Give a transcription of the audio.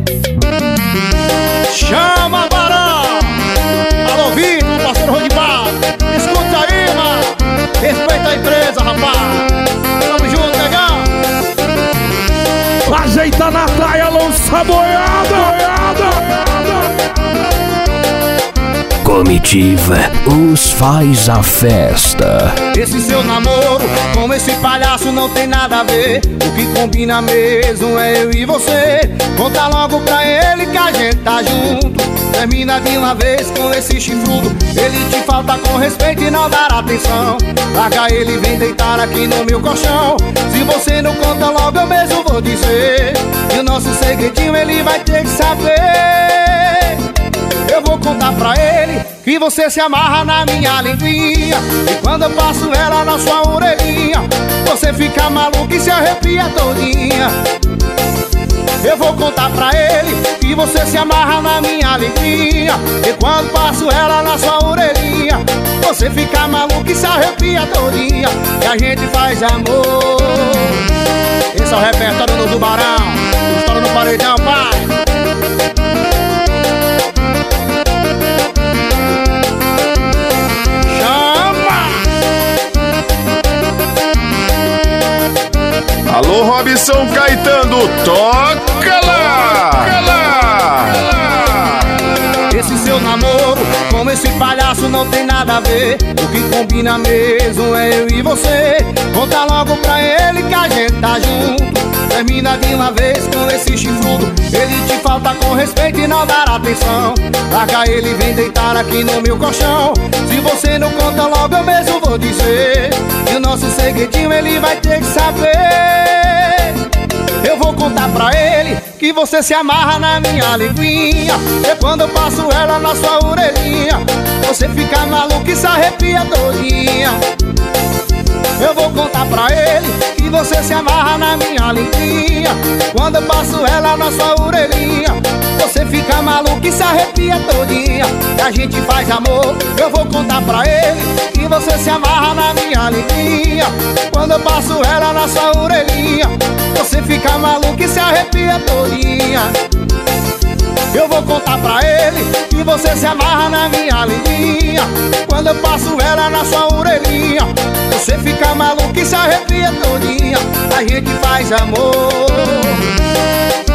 Chama, Barão! Alô, Vitor, parceiro Rodimar! Escuta aí, mano! Respeita a empresa, rapaz! Tamo junto, legal! Ajeita na praia, lança boiada! Comitiva os faz a festa. Esse seu namoro com esse palhaço não tem nada a ver. O que combina mesmo é eu e você. Conta logo pra ele que a gente tá junto. Termina de uma vez com esse chifrudo. Ele te falta com respeito e não dar atenção. Larga ele e vem deitar aqui no meu colchão. Se você não conta logo eu mesmo vou dizer. E o nosso segredinho ele vai ter que saber. Eu vou contar pra ele que você se amarra na minha linguinha. E quando eu passo ela na sua orelhinha, você fica maluco e se arrepia todinha. Eu vou contar pra ele que você se amarra na minha linguinha. E quando passo ela na sua orelhinha, você fica maluco e se arrepia todinha. E a gente faz amor. Esse é o repertório do Tubarão. História no paredão, pai. Alô, Robson Caetano, toca lá! Esse seu namoro com esse palhaço não tem nada a ver. O que combina mesmo é eu e você. Conta logo pra ele que a gente tá junto. Termina de uma vez com esse chifrudo. Ele te falta com respeito e não dar atenção. Larga ele e vem deitar aqui no meu colchão. Se você não conta logo eu mesmo vou dizer. E o nosso segredinho ele vai ter que saber. Eu vou contar pra ele que você se amarra na minha linguinha. E quando eu passo ela na sua orelhinha, você fica maluco e se arrepia todinha. Eu vou contar pra ele que você se amarra na minha linguinha. Quando eu passo ela na sua orelhinha, você fica maluco e se arrepia todinha. E a gente faz amor. Eu vou contar pra ele que você se amarra na minha linguinha. Quando eu passo ela na sua orelhinha, você fica maluco e se arrepia todinha. Eu vou contar pra ele que você se amarra na minha linguinha. Quando eu passo ela na sua orelhinha, você fica maluco e se arrepia todinha. A gente faz amor.